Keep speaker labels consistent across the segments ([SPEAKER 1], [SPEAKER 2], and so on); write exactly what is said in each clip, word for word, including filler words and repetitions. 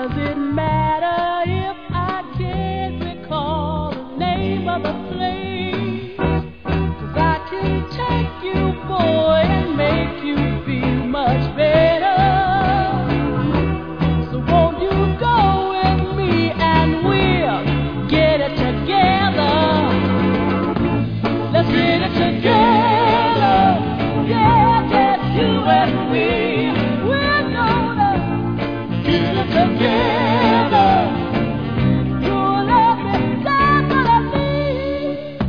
[SPEAKER 1] does it matter if I can't recall the name of the place? 'Cause I can take you, boy, and make you feel much better. So won't you go with me and we'll get it together? Let's get it together. Yeah, just you and me. We're gonna get it together. You'll love me, that's what I need.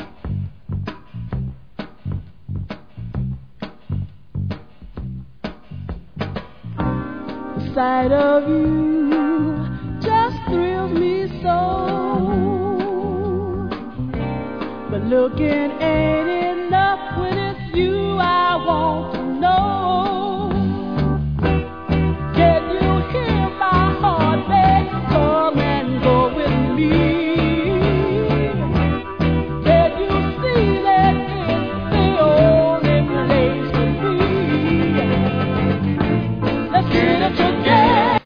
[SPEAKER 1] The sight of you just thrills me so. But looking ain't enough when it's you I want